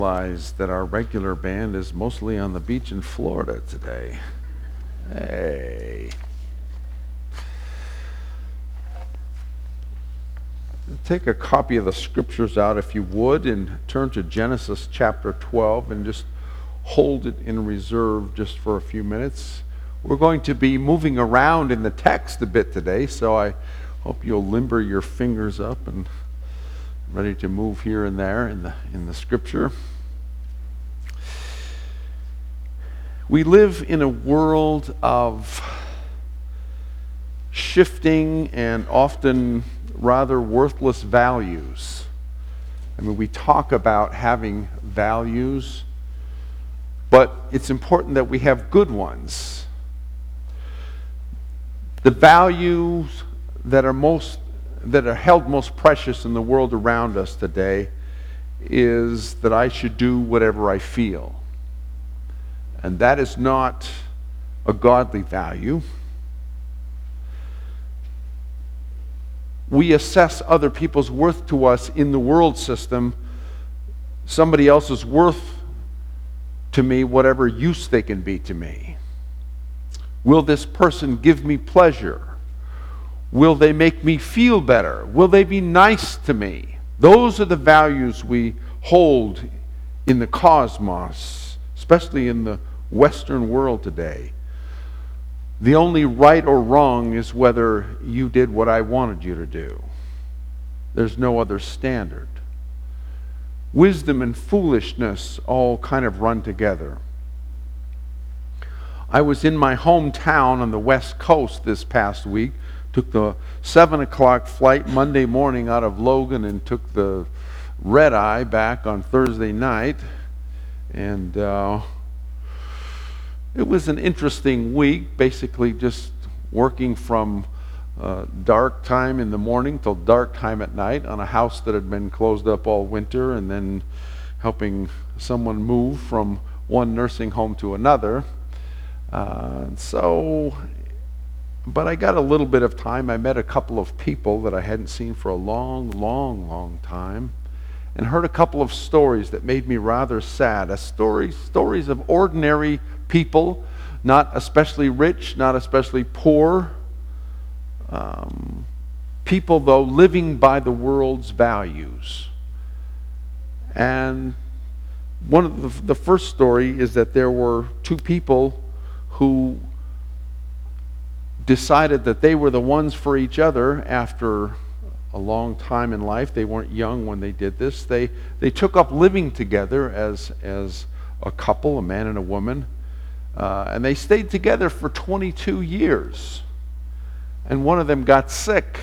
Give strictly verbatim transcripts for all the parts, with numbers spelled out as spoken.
Realize that our regular band is mostly on the beach in Florida today. Hey. Take a copy of the scriptures out if you would and turn to Genesis chapter twelve and just hold it in reserve just for a few minutes. We're going to be moving around in the text a bit today, so I hope you'll limber your fingers up and ready to move here and there in the in the scripture. We live in a world of shifting and often rather worthless values. I mean, we talk about having values, but it's important that we have good ones. The values that are most that are held most precious in the world around us today is that I should do whatever I feel. And that is not a godly value. We assess other people's worth to us in the world system. Somebody else's worth to me, whatever use they can be to me. Will this person give me pleasure? Will they make me feel better? Will they be nice to me? Those are the values we hold in the cosmos, especially in the Western world today. The only right or wrong is whether you did what I wanted you to do. There's no other standard. Wisdom and foolishness all kind of run together. I was in my hometown on the West Coast this past week. Took the seven o'clock flight Monday morning out of Logan and took the red eye back on Thursday night. And uh, it was an interesting week, basically just working from uh, dark time in the morning till dark time at night on a house that had been closed up all winter, and then helping someone move from one nursing home to another. Uh, so... But I got a little bit of time. I met a couple of people that I hadn't seen for a long, long, long time, and heard a couple of stories that made me rather sad. A story, stories of ordinary people, not especially rich, not especially poor. Um, people, though, living by the world's values. And one of the, the first story is that there were two people who decided that they were the ones for each other after a long time in life. They weren't young when they did this. They they took up living together as as a couple, a man and a woman, uh, and they stayed together for twenty-two years. And one of them got sick,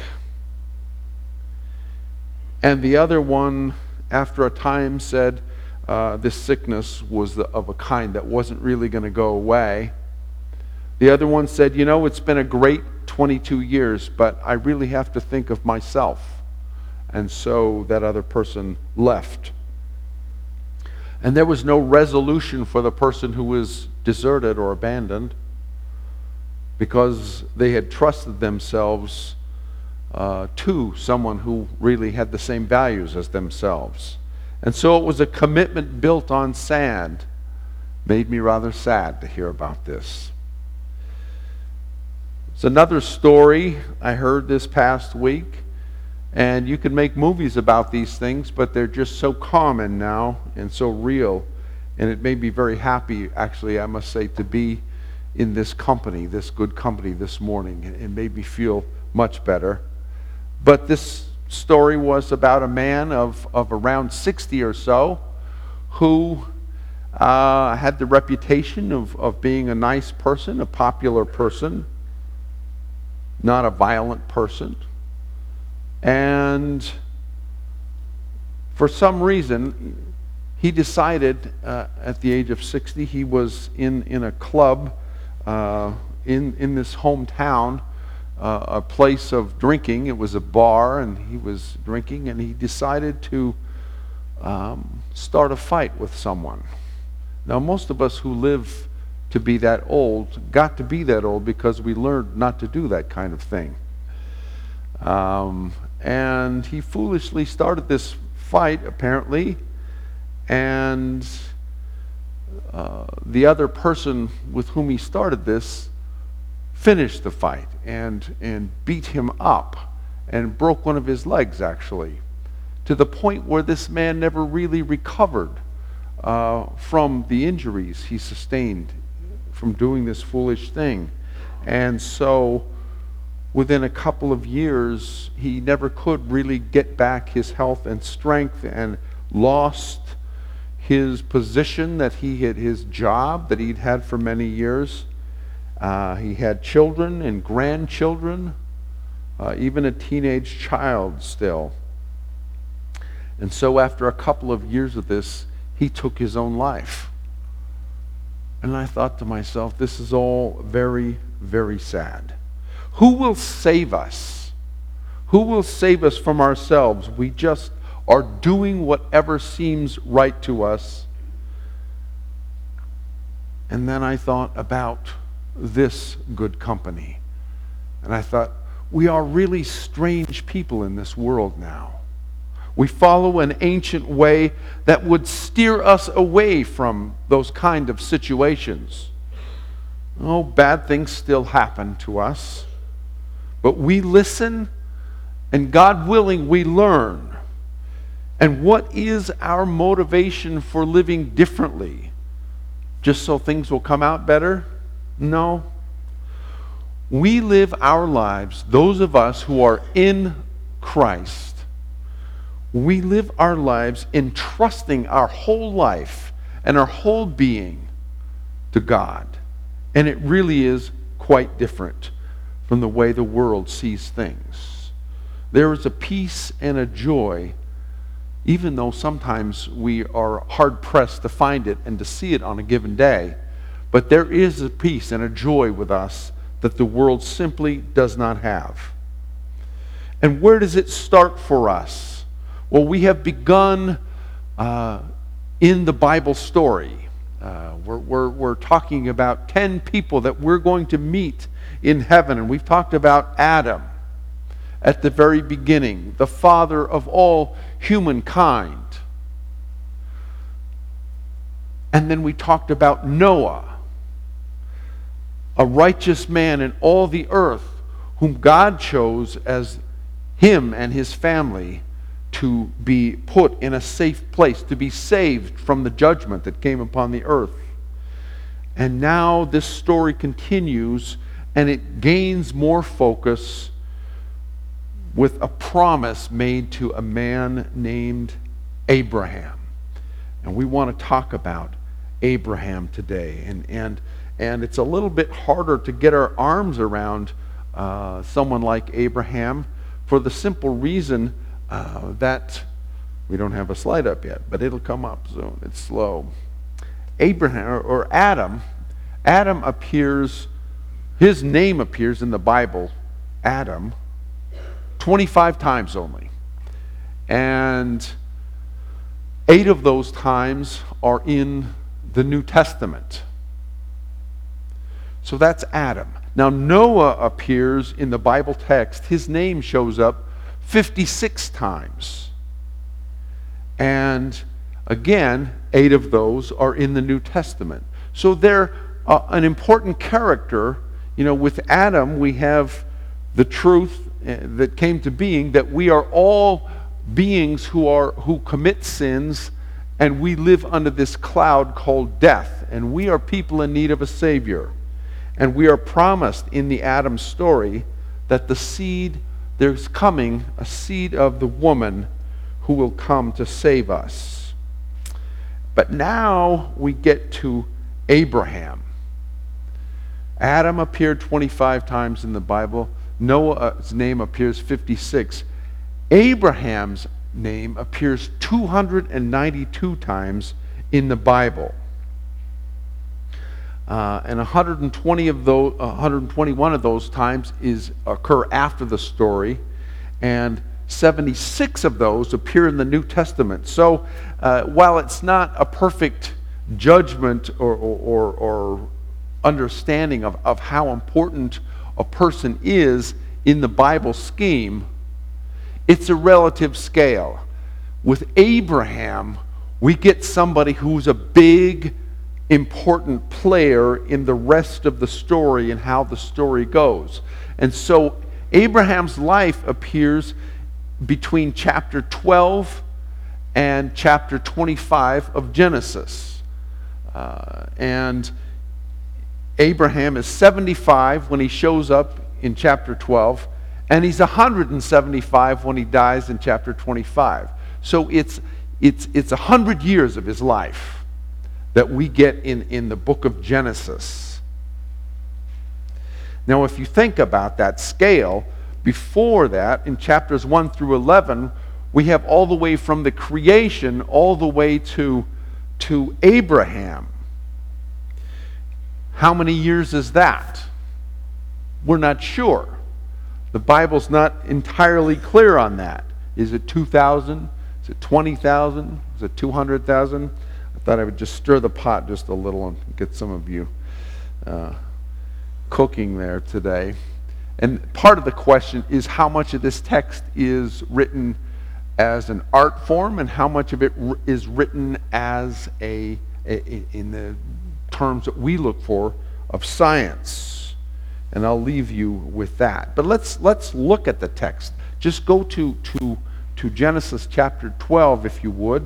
and the other one, after a time, said uh, this sickness was the, of a kind that wasn't really going to go away. The other one said, you know, it's been a great twenty-two years, but I really have to think of myself. And so that other person left. And there was no resolution for the person who was deserted or abandoned, because they had trusted themselves uh, to someone who really had the same values as themselves. And so it was a commitment built on sand. Made me rather sad to hear about this. It's another story I heard this past week, and you can make movies about these things, but they're just so common now and so real, and it made me very happy, actually, I must say, to be in this company, this good company this morning. It made me feel much better. But this story was about a man of, of around sixty or so who uh, had the reputation of, of being a nice person, a popular person, not a violent person. And for some reason, he decided uh, at the age of sixty, he was in, in a club uh, in, in this hometown, uh, a place of drinking. It was a bar, and he was drinking, and he decided to um, start a fight with someone. Now, most of us who live to be that old, got to be that old because we learned not to do that kind of thing. Um, and he foolishly started this fight, apparently, And uh, the other person with whom he started this finished the fight and, and beat him up and broke one of his legs, actually, to the point where this man never really recovered uh, from the injuries he sustained from doing this foolish thing. And so within a couple of years, he never could really get back his health and strength, and lost his position that he had, his job that he'd had for many years. Uh, he had children and grandchildren, uh, even a teenage child still. And so after a couple of years of this, he took his own life. And I thought to myself, this is all very, very sad. Who will save us? Who will save us from ourselves? We just are doing whatever seems right to us. And then I thought about this good company. And I thought, we are really strange people in this world now. We follow an ancient way that would steer us away from those kind of situations. Oh, bad things still happen to us. But we listen, and God willing, we learn. And what is our motivation for living differently? Just so things will come out better? No. We live our lives, those of us who are in Christ, we live our lives entrusting our whole life and our whole being to God. And it really is quite different from the way the world sees things. There is a peace and a joy, even though sometimes we are hard-pressed to find it and to see it on a given day. But there is a peace and a joy with us that the world simply does not have. And where does it start for us? Well, we have begun uh, in the Bible story. Uh, we're, we're, we're talking about ten people that we're going to meet in heaven. And we've talked about Adam at the very beginning, the father of all humankind. And then we talked about Noah, a righteous man in all the earth, whom God chose as him and his family to be put in a safe place, to be saved from the judgment that came upon the earth. And now this story continues, and it gains more focus with a promise made to a man named Abraham. And we want to talk about Abraham today. And, and, and it's a little bit harder to get our arms around uh, someone like Abraham, for the simple reason uh, that we don't have a slide up yet, but it'll come up soon. It's slow. Abraham, or, or Adam, Adam appears, his name appears in the Bible, Adam, twenty-five times only. And eight of those times are in the New Testament. So that's Adam. Now Noah appears in the Bible text. His name shows up fifty-six times. And again, eight of those are in the New Testament. So they're uh, an important character. You know, with Adam, we have the truth uh, that came to being, that we are all beings who are who commit sins, and we live under this cloud called death. And we are people in need of a Savior. And we are promised in the Adam story that the seed, there's coming a seed of the woman who will come to save us. But now we get to Abraham. Adam appeared twenty-five times in the Bible. Noah's name appears fifty-six. Abraham's name appears two hundred ninety-two times in the Bible. Uh, and one hundred twenty of those, one hundred twenty-one of those times is occur after the story, and seventy-six of those appear in the New Testament. So uh, while it's not a perfect judgment or, or, or, or understanding of, of how important a person is in the Bible scheme, it's a relative scale. With Abraham, we get somebody who's a big, important player in the rest of the story and how the story goes. And so Abraham's life appears between chapter twelve and chapter twenty-five of Genesis. Uh, and Abraham is seventy-five when he shows up in chapter twelve, and he's one hundred seventy-five when he dies in chapter twenty-five. So it's it's it's one hundred years of his life that we get in, in the book of Genesis. Now, if you think about that scale, before that, in chapters one through eleven, we have all the way from the creation all the way to, to Abraham. How many years is that? We're not sure. The Bible's not entirely clear on that. Is it two thousand? Is it twenty thousand? Is it two hundred thousand? I thought I would just stir the pot just a little and get some of you uh, cooking there today. And part of the question is how much of this text is written as an art form and how much of it is written as a, a in the terms that we look for of science. And I'll leave you with that. But let's let's look at the text. Just go to to to Genesis chapter twelve, if you would.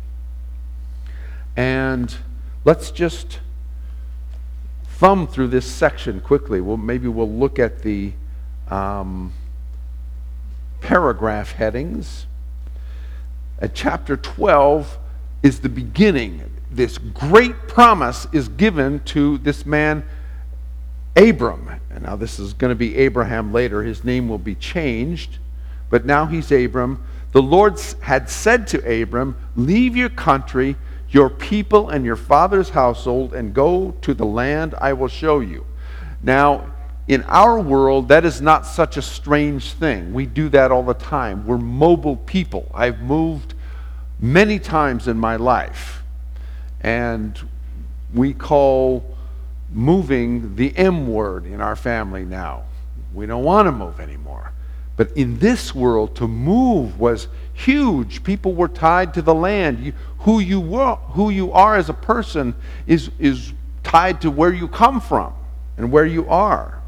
And let's just thumb through this section quickly. Well, maybe we'll look at the um, paragraph headings. At chapter twelve is the beginning. This great promise is given to this man, Abram. And now this is going to be Abraham later. His name will be changed. But now he's Abram. The Lord had said to Abram, leave your country, your people, and your father's household, and go to the land I will show you. Now, in our world, that is not such a strange thing. We do that all the time. We're mobile people. I've moved many times in my life. And we call moving the M word in our family now. We don't want to move anymore. But in this world, to move was huge. People were tied to the land. You, who you were, who you are as a person is, is tied to where you come from and where you are.